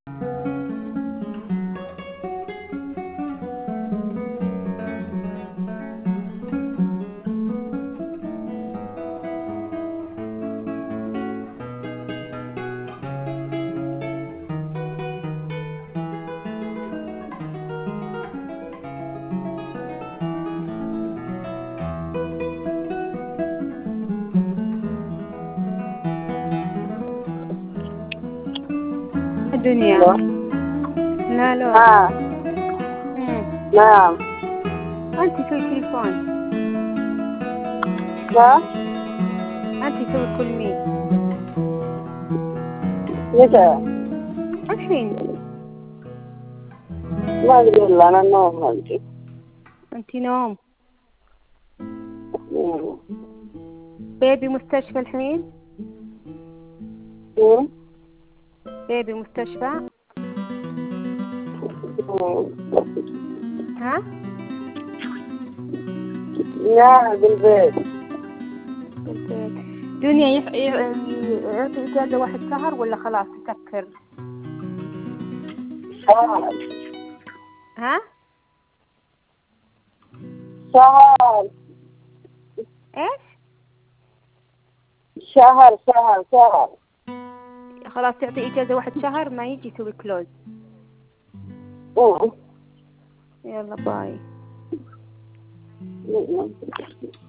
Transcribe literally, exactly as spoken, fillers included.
الدنيا. لا لا. ها. مم. نعم. أنت في التليفون. لا. أنت تسوي كل مين؟ متى؟ الحين. ما أدري والله أنا نوم هلجي. أنت نوم. بيبي مستشفى الحين؟ مم. بيبي مستشفى؟ مم. ها؟ لا بالبيت. بالبيت. دنيا يح... ي- يعطي إجازة واحد شهر ولا خلاص يسكر؟ شهر. ها؟ شهر. إيش؟ شهر شهر شهر. خلاص تعطي إجازة واحد شهر ما يجي يسوي كلوز. مم. يلا باي. مم.